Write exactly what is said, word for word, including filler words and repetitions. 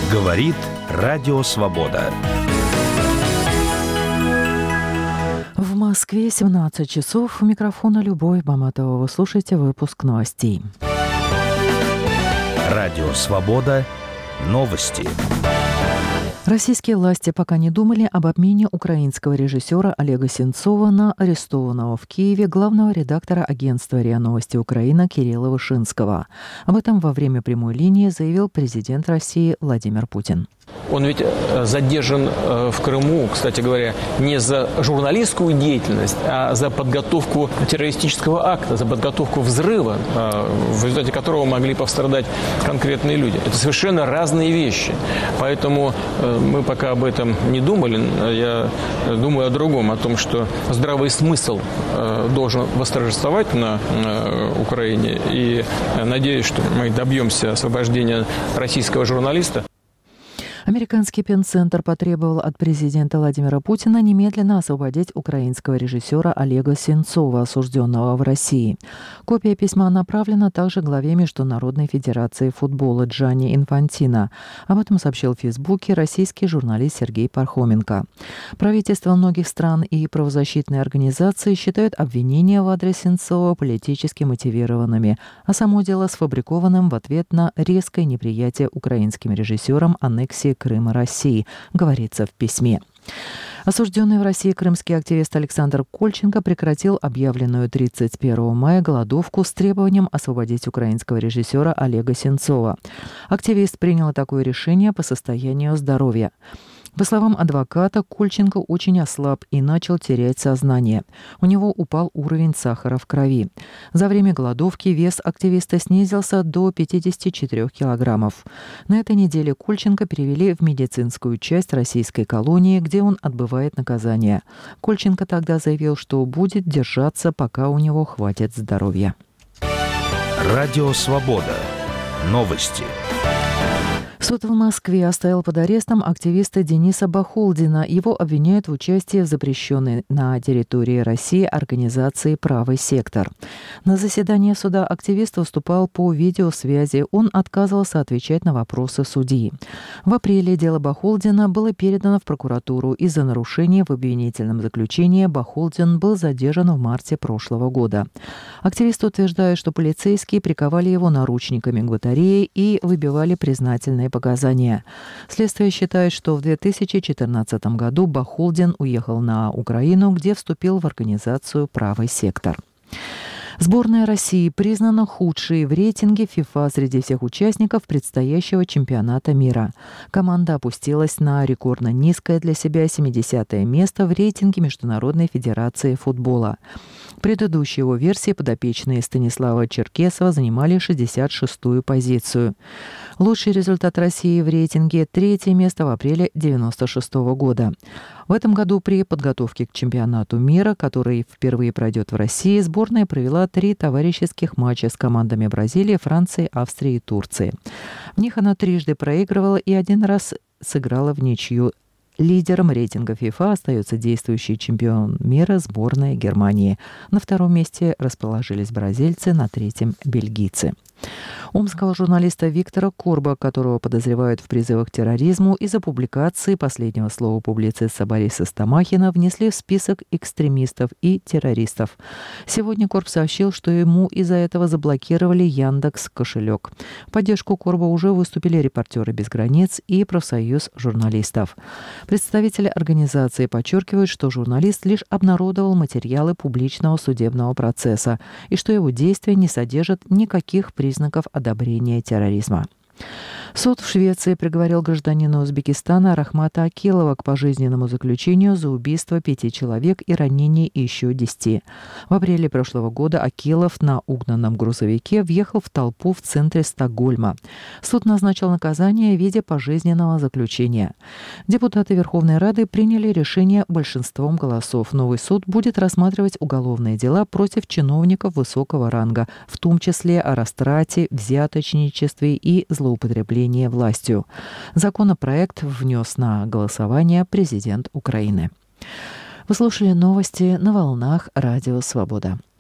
Говорит Радио Свобода. В Москве семнадцать часов. У микрофона Любовь Баматова. Вы слушаете выпуск новостей. Радио Свобода. Новости. Российские власти пока не думали об обмене украинского режиссера Олега Сенцова на арестованного в Киеве главного редактора агентства РИА Новости Украина Кирилла Вышинского. Об этом во время прямой линии заявил президент России Владимир Путин. Он ведь задержан в Крыму, кстати говоря, не за журналистскую деятельность, а за подготовку террористического акта, за подготовку взрыва, в результате которого могли пострадать конкретные люди. Это совершенно разные вещи. Поэтому мы пока об этом не думали. Я думаю о другом, о том, что здравый смысл должен восторжествовать на Украине. И надеюсь, что мы добьемся освобождения российского журналиста. Американский Пенн-центр потребовал от президента Владимира Путина немедленно освободить украинского режиссера Олега Сенцова, осужденного в России. Копия письма направлена также главе Международной федерации футбола Джанни Инфантино. Об этом сообщил в Фейсбуке российский журналист Сергей Пархоменко. Правительства многих стран и правозащитные организации считают обвинения в адрес Сенцова политически мотивированными, а само дело сфабрикованным в ответ на резкое неприятие украинским режиссером аннексии Крыма России, говорится в письме. Осужденный в России крымский активист Александр Кольченко прекратил объявленную тридцать первого мая голодовку с требованием освободить украинского режиссера Олега Сенцова. Активист принял такое решение по состоянию здоровья. По словам адвоката, Кольченко очень ослаб и начал терять сознание. У него упал уровень сахара в крови. За время голодовки вес активиста снизился до пятидесяти четырёх килограммов. На этой неделе Кольченко перевели в медицинскую часть российской колонии, где он отбывает наказание. Кольченко тогда заявил, что будет держаться, пока у него хватит здоровья. Радио Свобода. Новости. Суд в Москве оставил под арестом активиста Дениса Бахолдина. Его обвиняют в участии в запрещенной на территории России организации «Правый сектор». На заседании суда активист выступал по видеосвязи. Он отказывался отвечать на вопросы судьи. В апреле дело Бахолдина было передано в прокуратуру. Из-за нарушения в обвинительном заключении Бахолдин был задержан в марте прошлого года. Активист утверждает, что полицейские приковали его наручниками к батарее и выбивали признательные показания. Следствие считает, что в две тысячи четырнадцатом году Бахолдин уехал на Украину, где вступил в организацию «Правый сектор». Сборная России признана худшей в рейтинге ФИФА среди всех участников предстоящего чемпионата мира. Команда опустилась на рекордно низкое для себя семидесятое место в рейтинге Международной федерации футбола. В предыдущей его версии подопечные Станислава Черкесова занимали шестьдесят шестую позицию. Лучший результат России в рейтинге – третье место в апреле девяносто шестого года. В этом году при подготовке к чемпионату мира, который впервые пройдет в России, сборная провела три товарищеских матча с командами Бразилии, Франции, Австрии и Турции. В них она трижды проигрывала и один раз сыграла в ничью. Лидером рейтинга ФИФА остается действующий чемпион мира сборная Германии. На втором месте расположились бразильцы, на третьем – бельгийцы. Омского журналиста Виктора Корба, которого подозревают в призывах к терроризму, из-за публикации последнего слова публициста Бориса Стамахина внесли в список экстремистов и террористов. Сегодня Корб сообщил, что ему из-за этого заблокировали Яндекс кошелек. В поддержку Корба уже выступили «Репортеры без границ» и профсоюз журналистов. Представители организации подчеркивают, что журналист лишь обнародовал материалы публичного судебного процесса и что его действия не содержат никаких признаков одобрения терроризма. Суд в Швеции приговорил гражданина Узбекистана Рахмата Акилова к пожизненному заключению за убийство пяти человек и ранение еще десяти. В апреле прошлого года Акилов на угнанном грузовике въехал в толпу в центре Стокгольма. Суд назначил наказание в виде пожизненного заключения. Депутаты Верховной Рады приняли решение большинством голосов. Новый суд будет рассматривать уголовные дела против чиновников высокого ранга, в том числе о растрате, взяточничестве и злоупотреблении властью. Законопроект внес на голосование президент Украины. Вы слушали новости на волнах Радио Свобода.